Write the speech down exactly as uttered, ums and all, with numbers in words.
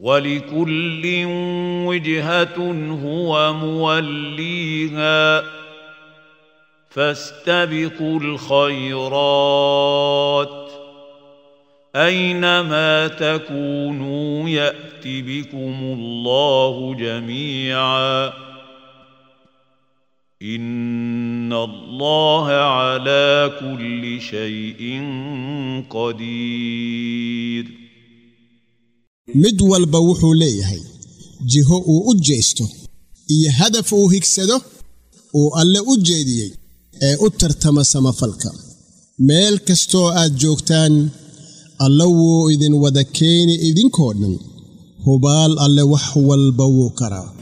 ولكل وجهة هو موليها فاستبقوا الخيرات أينما تكونوا يأت بكم الله جميعا إن الله على كل شيء قدير. mid walba wuxuu leeyahay jiho uu u jeesto iyo hadaf uu higsado uu alle u jeediyay ee u tartama samafalka. meel kastoo aad joogtaan alle wuu idin wada keeni idinkoo dhan hubaal alle wax walba wuu karaa.